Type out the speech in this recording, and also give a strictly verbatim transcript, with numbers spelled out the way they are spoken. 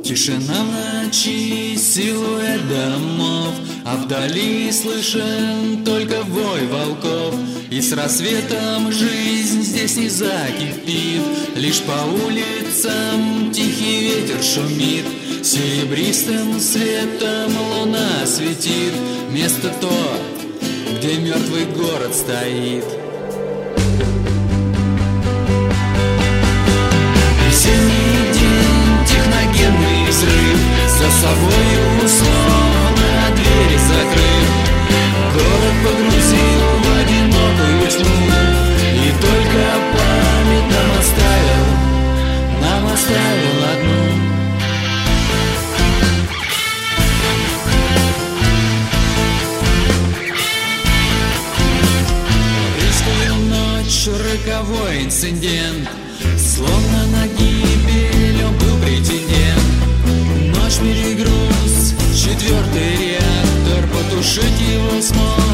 Тишина в ночи, силуэт домов, а вдали слышен только вой волков. И с рассветом жизнь здесь не закипит, лишь по улицам тихий ветер шумит. Серебристым светом луна светит место то, где мертвый город стоит. Весенний день, техногенный взрыв, за собою словно двери закрыв. Город погрузил в одинокую тьму, и только память нам оставил, нам оставил одну. Роковой инцидент, словно на гибель он был претендент. Ночь перегруз, четвертый реактор, потушить его смог